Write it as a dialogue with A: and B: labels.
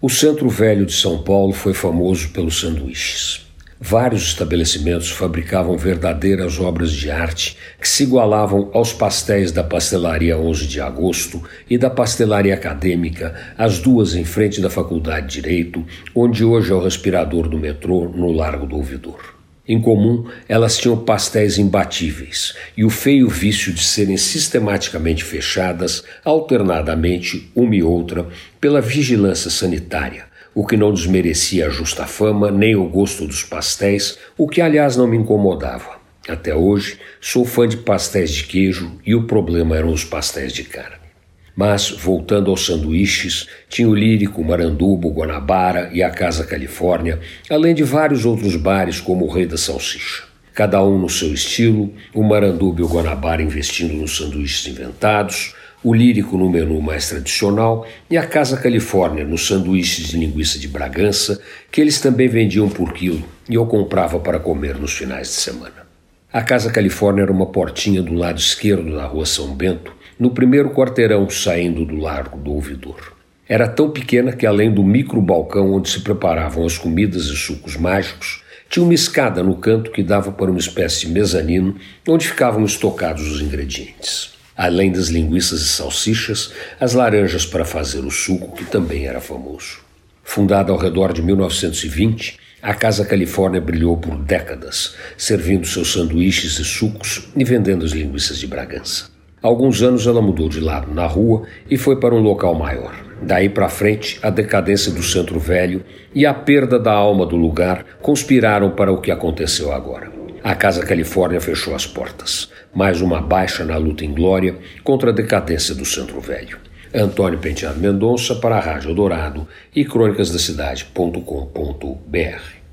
A: O Centro Velho de São Paulo foi famoso pelos sanduíches. Vários estabelecimentos fabricavam verdadeiras obras de arte que se igualavam aos pastéis da Pastelaria 11 de Agosto e da Pastelaria Acadêmica, as duas em frente da Faculdade de Direito, onde hoje é o respirador do metrô, no Largo do Ouvidor. Em comum, elas tinham pastéis imbatíveis e o feio vício de serem sistematicamente fechadas, alternadamente, uma e outra, pela vigilância sanitária, o que não desmerecia a justa fama nem o gosto dos pastéis, o que, aliás, não me incomodava. Até hoje, sou fã de pastéis de queijo e o problema eram os pastéis de carne. Mas, voltando aos sanduíches, tinha o Lírico, o Maranduba, o Guanabara e a Casa Califórnia, além de vários outros bares como o Rei da Salsicha. Cada um no seu estilo, o Maranduba e o Guanabara investindo nos sanduíches inventados, o Lírico no menu mais tradicional e a Casa Califórnia nos sanduíches de linguiça de Bragança, que eles também vendiam por quilo e eu comprava para comer nos finais de semana. A Casa Califórnia era uma portinha do lado esquerdo da Rua São Bento, no primeiro quarteirão saindo do Largo do Ouvidor. Era tão pequena que, além do micro balcão onde se preparavam as comidas e sucos mágicos, tinha uma escada no canto que dava para uma espécie de mezanino onde ficavam estocados os ingredientes. Além das linguiças e salsichas, as laranjas para fazer o suco, que também era famoso. Fundada ao redor de 1920, a Casa Califórnia brilhou por décadas, servindo seus sanduíches e sucos e vendendo as linguiças de Bragança. Há alguns anos ela mudou de lado na rua e foi para um local maior. Daí para frente, a decadência do Centro Velho e a perda da alma do lugar conspiraram para o que aconteceu agora. A Casa Califórnia fechou as portas. Mais uma baixa na luta inglória contra a decadência do Centro Velho. Antônio Penteado Mendonça para a Rádio Eldorado e crônicasdacidade.com.br.